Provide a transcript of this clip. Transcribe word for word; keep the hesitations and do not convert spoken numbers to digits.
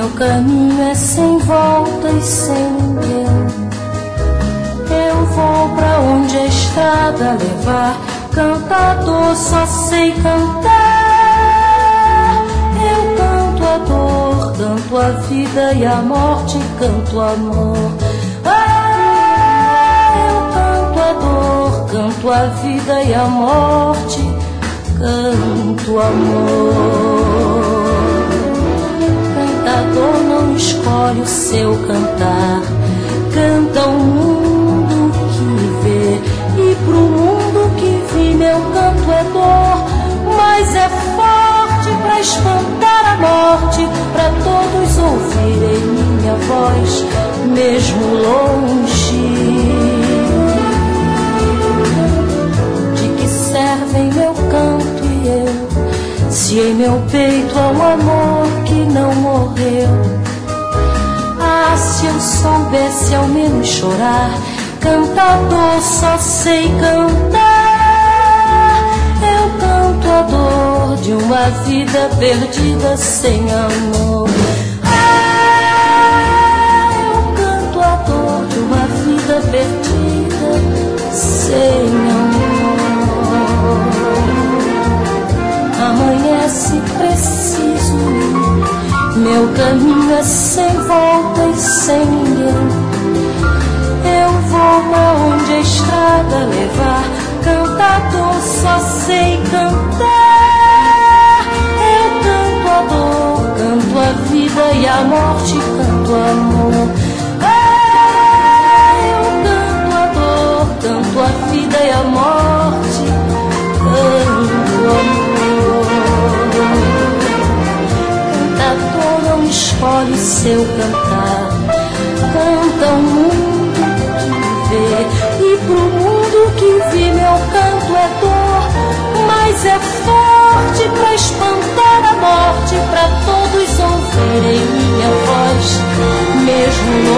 Meu caminho é sem volta e sem ninguém. Eu vou pra onde a estrada levar. Cantador, só sei cantar. Eu canto a dor, canto a vida e a morte, canto amor. Ah, eu canto a dor, canto a vida e a morte, canto amor. Cantador não escolhe o seu cantar. Canta o mundo que vê, e pro mundo que vi meu canto é dor, mas é forte pra espantar a morte, pra todos ouvirem minha voz, mesmo longe. De que servem meu canto e eu, se em meu peito há um amor que não morreu? Ah, se eu soubesse ao menos chorar. Cantador, só sei cantar. Eu canto a dor de uma vida perdida sem amor. Ah, eu canto a dor de uma vida perdida sem amor. Amanhece preciso ir. Meu caminho é sem volta e sem ninguém. Eu vou pra onde a estrada levar. Cantador, só sei cantar. Eu canto a dor, canto a vida e a morte, canto amor. Ah, eu canto a dor, canto a vida e a morte, canto amor. Cantador não escolhe seu cantar. Canta o mundo e pro mundo que vi meu canto é dor, mas é forte pra espantar a morte, pra todos ouvirem minha voz, mesmo longe.